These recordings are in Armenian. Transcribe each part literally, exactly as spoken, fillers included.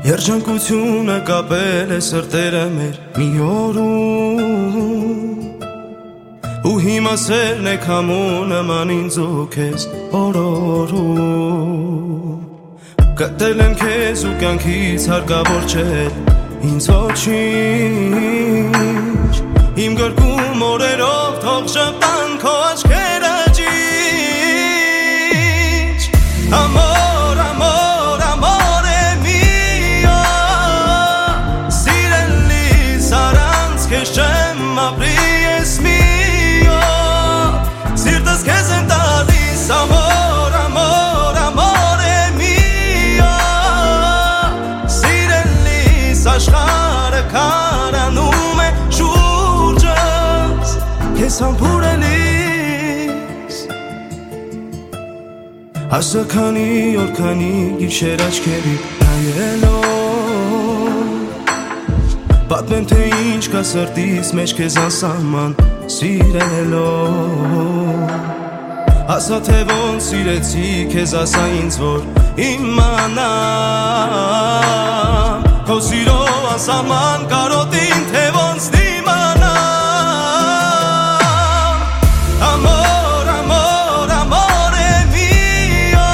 Երջանկությունը կապել է սրտերը մեր մի օրում ու հիմա սերն է քամու նման ինձ ու քեզ օրորում Գտել եմ քեզ ու կյանքից հարկավոր չէ ինձ ոչինչ Իմ գրկում օրերով թող շպտան քո աչքերը ջինջ Ամոր, ամոր, ամոր է միա Սիրելիս առանց քեզ չեմ ապրի ես միա Սիրտս քեզ եմ տալիս ամոր, ամոր, ամոր է միա Սիրելիս աշխարհը քարանում է շուրջս Քեզ համբուրելիս Ասա քանի օր քանի գիշեր աչքերի նայելով Պատմեմ թե ինչ կա սրտիս մեջ քեզ անսահման սիրելով Ասա թե ոնց սիրեցի քեզ ասա ինձ որ իմանամ Քո սիրո անսահման կարոտին թե ոնց դիմանամ Ամոր, ամոր, ամոր է միա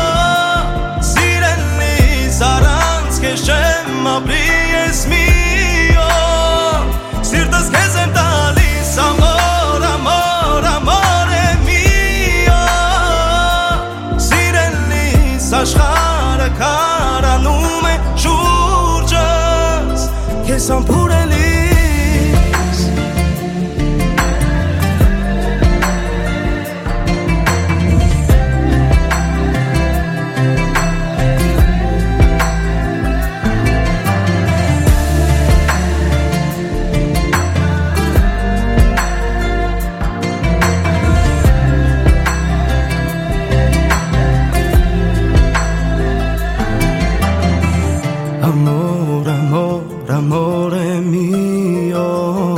Սիրելիս առանց քեզ չեմ ապրի ես միա Սիրտս քեզ եմ տալիս ամոր, ամոր, ամոր է միա Սիրելիս աշխարհը քարանում է շուրջս Քեզ համբուրելիս Amor, amor, amore mio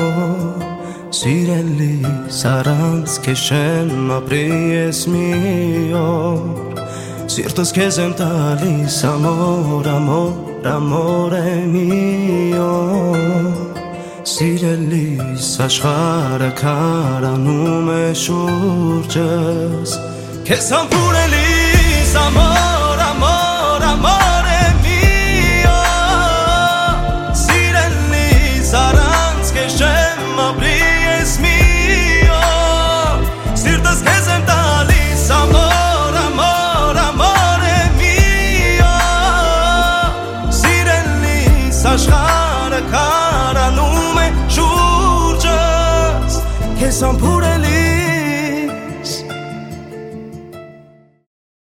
Սիրելիս առանց քեզ չեմ ապրի ես մի օր Սիրտս քեզ եմ տալիս amor, amor, amore mio Սիրելիս աշխարհը քարանում է շուրջս Քեզ համբուրելիս amor, amor, amor Առանց քեզ չեմ ապրի ես միա Սիրտս քեզ եմ տալիս ամոր, ամոր, ամոր է միա Սիրելիս աշխարհը քարանում է շուրջս Քեզ համբուրելիս